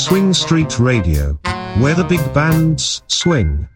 Swing Street Radio, where the big bands swing.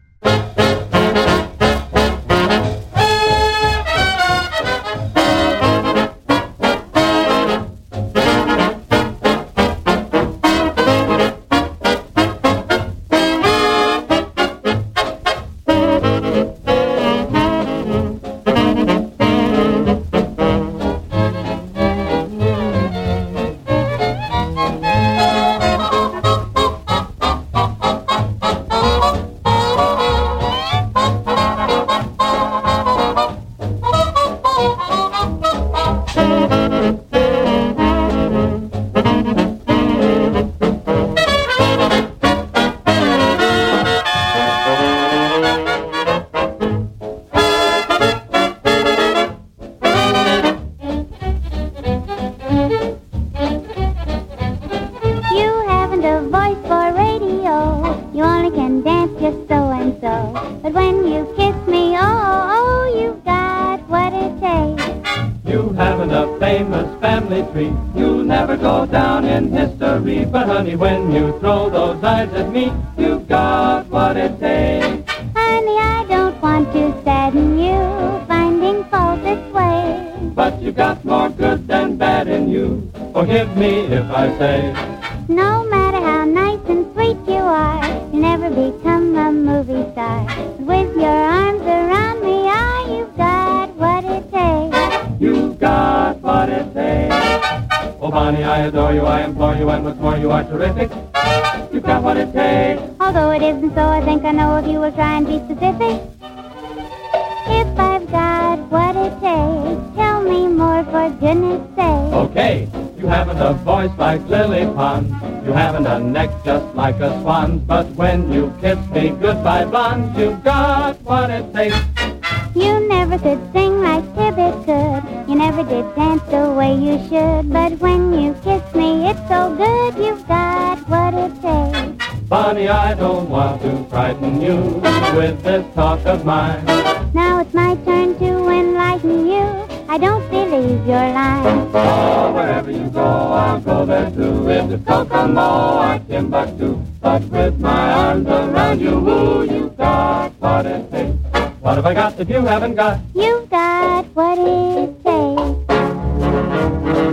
But honey, when you throw those eyes at me, you've got what it takes. Honey, I don't want to sadden you, finding fault this way. But you've got more good than bad in you. Forgive me if I say, no matter how nice and sweet you are, you'll never become a movie star. With your arms around me, you've got what it takes. You've got what it takes. Oh, Bonnie, I adore you, I implore you, and what's more, you are terrific. You've got what it takes. Although it isn't so, I think I know if you will try and be specific. If I've got what it takes, tell me more for goodness sake. Okay, you haven't a voice like Lily Pond. You haven't a neck just like a swan's. But when you kiss me goodbye, blonde, you've got what it takes. You never could sing like Tibbet could. You never did dance the way you should. But when you kiss me, it's so good. You've got what it takes. Bonnie, I don't want to frighten you with this talk of mine. Now it's my turn to enlighten you. I don't believe your line. Oh, wherever you go, I'll go there too. If it's Kokomo or Timbuktu. But with my arms around you, ooh, you've got what it takes. What have I got that you haven't got? You've got what it takes.